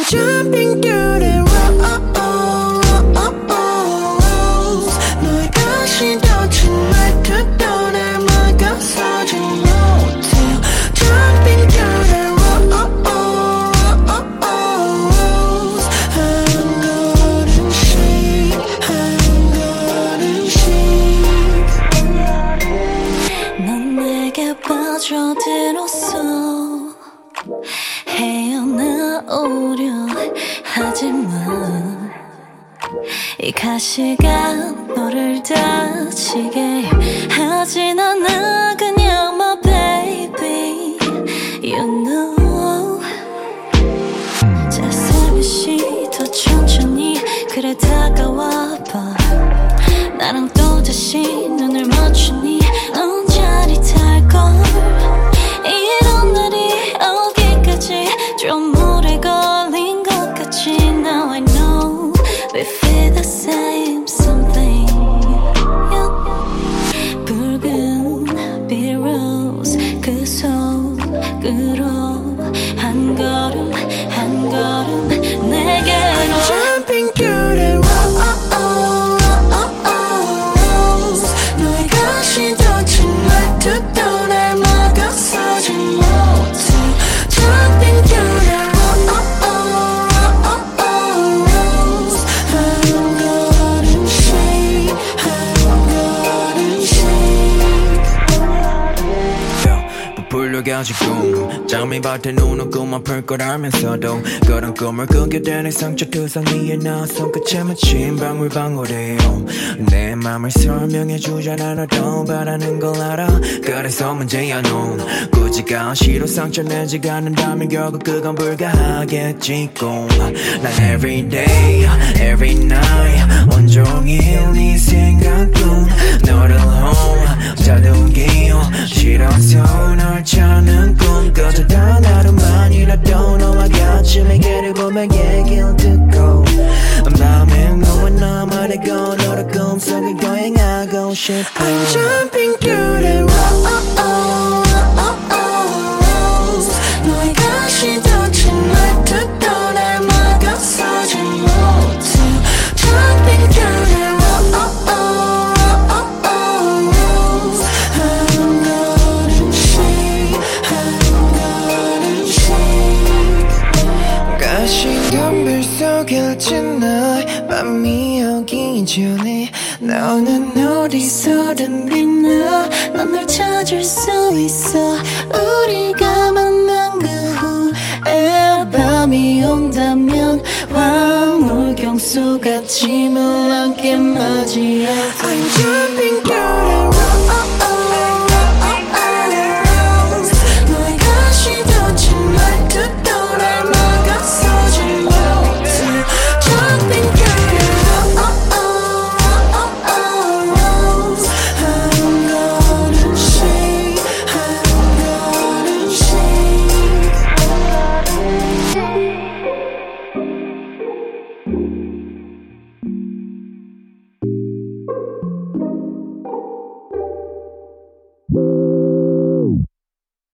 jumping through the rows. 너의 가시도 정말 듣도 날 막아서지 못해. Jumping through the rows. 한 걸음씩 한 걸음씩. 넌 내게 빠져들었어. 헤어나오려 하지만 이 가시가 너를 다치게 하진 않아. 그냥 my baby you know. 자 살며시 더 천천히 그래 다가와봐. 나랑 또다시 눈을 맞추니 넌 짜릿할걸. 이런 날이 오기까지 좀 오래 걸린 것 같지. Now I know we feel the same something. 붉은 빌로즈 그 속으로 한 걸음 한 걸음 내게로. Jumping through the rows. 너의 가시도 정말 듣도 날 막아서지 못해. Jumping through the rows. 한 걸음씩 한 걸음씩. 부풀려 가지고 잠이 밭에 눈은 꿈만 풀 거라면서도 그런 꿈을 꾸게 되는 상처투성 위에 나 손끝에 맺힌 방울방울이요. 내 맘을 설명해 주잖아. 너도 바라는 걸 알아. 그래서 문제야. 넌 굳이 가시로 상처 내지 않는다면 결국 그건 불가하겠지. 꼭 난 everyday every night 온종일 네 생각뿐. 너를 혼자 두기 싫어서 널 찾는 꿈. 그저 단 하루만이라도 너와 같이 매개를 보며 얘기를 듣고 밤엔 너와 나만의 건 너를 꿈속에 여행하고 싶어. I'm jumping through the rows. 너의 가시도 정말 듣도 날 막아서지 못해. Jumping through the rows. 한 걸음씩 한 걸음씩. 가시 건물 속에 진 날 밤이 오기 전에 너는 어디서든 빛나. 난 널 찾을 수 있어. 우리가 만난 그 후에 밤이 온다면 황홀경 속같이 물랑게 맞이할. I'm jumping through the